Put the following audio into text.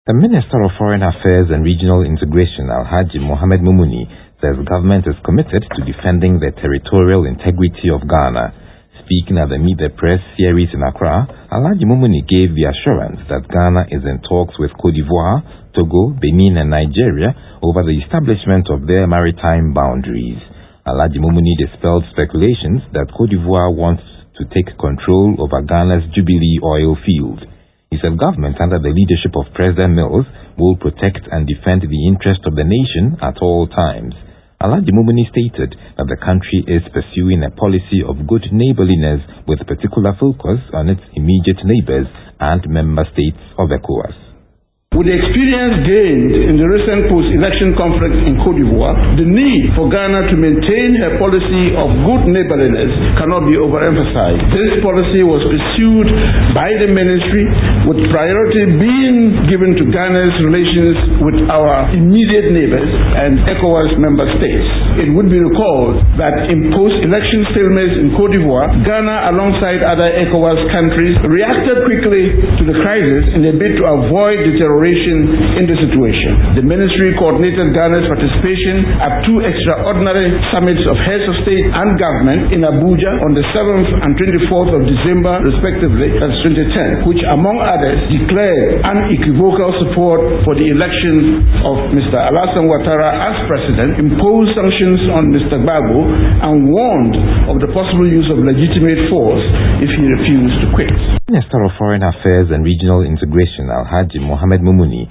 The Minister of Foreign Affairs and Regional Integration, Alhaji Mohammed Mumuni, says government is committed to defending the territorial integrity of Ghana. Speaking at the Meet the Press series in Accra, Alhaji Mumuni gave the assurance that Ghana is in talks with Côte d'Ivoire, Togo, Benin and Nigeria over the establishment of their maritime boundaries. Alhaji Mumuni dispelled speculations that Côte d'Ivoire wants to take control over Ghana's Jubilee oil field. He said government under the leadership of President Mills will protect and defend the interest of the nation at all times. Alhaji Mumuni stated that the country is pursuing a policy of good neighborliness with particular focus on its immediate neighbors and member states of ECOWAS. With the experience gained in the recent post-election conflict in Côte d'Ivoire, the need for Ghana to maintain a policy of good neighborliness cannot be overemphasized. This policy was pursued by the ministry, with priority being given to Ghana's relations with our immediate neighbors and ECOWAS member states. It would be recalled that in post-election stalemates in Côte d'Ivoire, Ghana, alongside other ECOWAS countries, reacted quickly to the crisis in a bid to avoid deterioration in the situation. The ministry coordinated Ghana's participation at two extraordinary summits of heads of state and government in Abuja on the 7th and 24th of December, respectively, that's 2010, which, among others, declared unequivocal support for the election of Mr. Alassane Ouattara as president, imposed sanctions on Mr. Gbagbo, and warned of the possible use of legitimate force if he refused to quit. Minister of Foreign Affairs and Regional Integration, Alhaji Mohammed Mumuni,